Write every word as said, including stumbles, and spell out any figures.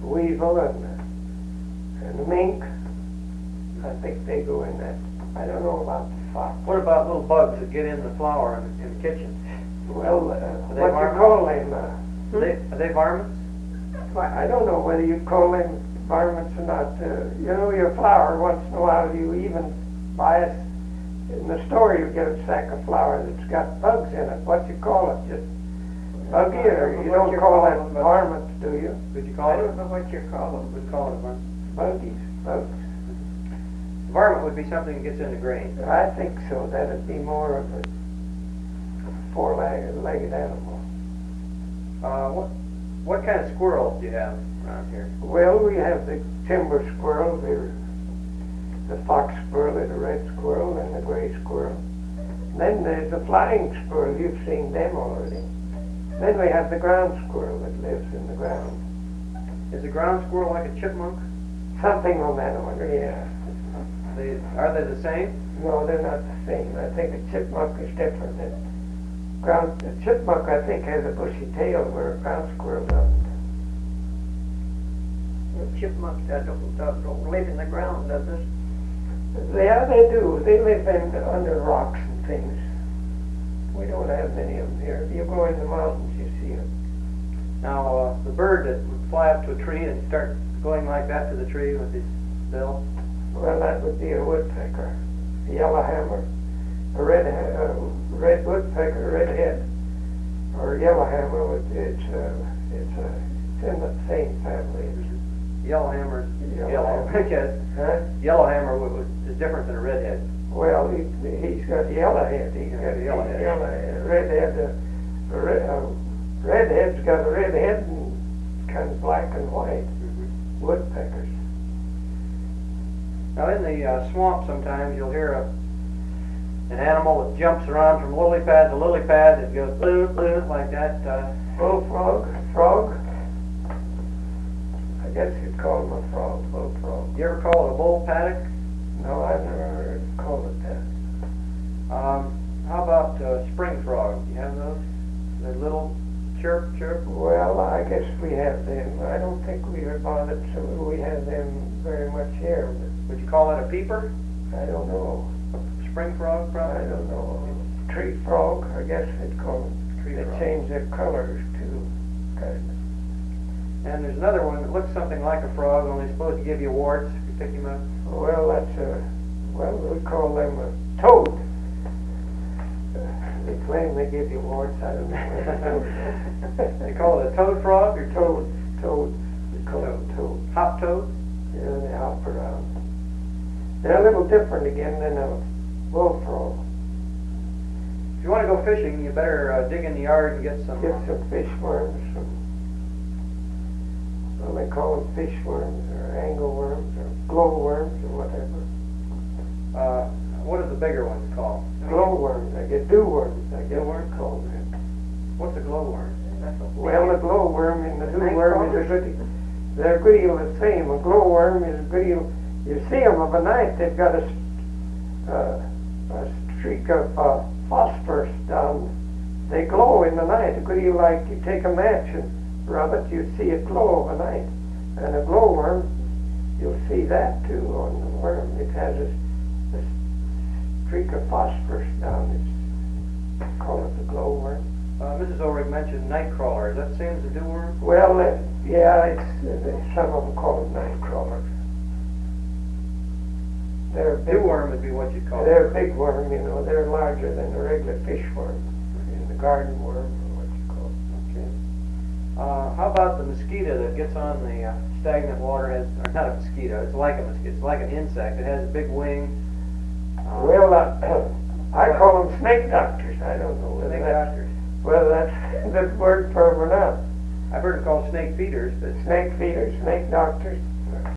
weasel and, and the mink. I think they go in that. I don't know about the fox. What about little bugs that get in the flour in, in the kitchen? Well, uh, they what you varmints? call them? Uh, Are they, are they varmints? I don't know whether you call them varmints or not. Uh, you know, your flour, once in a while you even buy it. In the store you get a sack of flour that's got bugs in it. What you call it? Just buggy, or you don't call that varmints, do you? Would you call I it? don't know what you call them. Would call it a varmint. Buggies, bugs. Varmint would be something that gets in the grain. I think so. That'd be more of a four-legged legged animal. Uh, what what kind of squirrels do you have around here? Well, we have the timber squirrel, the, the fox squirrel, the red squirrel, and the gray squirrel. Then there's the flying squirrel. You've seen them already. Then we have the ground squirrel that lives in the ground. Is the ground squirrel like a chipmunk? Something on that order, yeah. They, are they the same? No, they're not the same. I think a chipmunk is different. Than ground, a chipmunk, I think, has a bushy tail where a ground squirrel doesn't. The chipmunks that don't, that don't live in the ground, does it? Yeah, they do. They live in under rocks and things. We don't have many of them here. If you go in the mountains, you see them. Now, uh, the bird that would fly up to a tree and start going like that to the tree with his bill. Well, that would be a woodpecker, a yellowhammer, a red uh, red woodpecker, redhead, or yellowhammer. Would, it's uh, it's uh, it's in the same family. Yellowhammer is yellow. Yellowhammer. Okay. Huh? Yellowhammer w- w- is different than a redhead. Well, he he's got a yellowhead. He's got a Yellowhead. yellowhead. Redhead. Uh, a red, uh, redhead's got a red head and kind of black and white. Mm-hmm. Woodpeckers. Now, in the uh, swamp, sometimes you'll hear a, an animal that jumps around from lily pad to lily pad that goes blue, blue, like that. Uh, Bullfrog, frog. I guess you'd call him a frog, bullfrog. you ever call it a bull paddock? No, I've never called it that. Um, how about uh, spring frog? Do you have those? They're little chirp, chirp. Well, I guess we have them. I don't think we are bothered, so we have them very much here. Would you call that a peeper? But I don't know. Spring frog, I probably? don't know. Tree frog, I guess they'd call it. Tree They frog. change their colors too, kind of. And there's another one that looks something like a frog, only supposed to give you warts if you pick him up. Well, that's a, well, we call them a toad. They claim they give you warts. I don't know. They call it a toad frog or Toad, toad. We call it toad. hop toad? Yeah, they hop around. They're a little different again than a bullfrog. If you want to go fishing, you better uh, dig in the yard and get some. Get some fish worms, some, well, they call them fish worms or angle worms or glow worms or whatever. Uh, what are the bigger ones called? Glow worms, I get dew worms, I guess Dew worm? we call them. What's a glowworm? Well, a glow worm and the dew Night worm is a crawlers? good, they're a good deal the same. A glow worm is a good deal, you see them of a night, they've got a, uh, a streak of uh, phosphorus down. They glow in the night, a good deal like you take a match and rub it, you see it glow overnight. And a glowworm, you'll see that too on the worm. It has a, a streak of phosphorus down it. Call it the glowworm. Uh, Missus Ulrich mentioned night crawler. Is that the same as a dew worm? Well, uh, yeah, it's, uh, some of them call them night crawlers. They're big. Dew worm would be what you'd call They're it. a big worm, you know. They're larger than the regular fish worm, in the garden worm, or what you call it. Okay. Uh, how about the mosquito that gets on the uh, stagnant water? Has, or not a mosquito. It's like a mosquito. It's like an insect. It has a big wing. Uh, Well, uh, I call them snake doctors. I don't know whether snake that's, doctors. whether that's the word for them or not. I've heard it called snake feeders, but Snake feeders, snake doctors.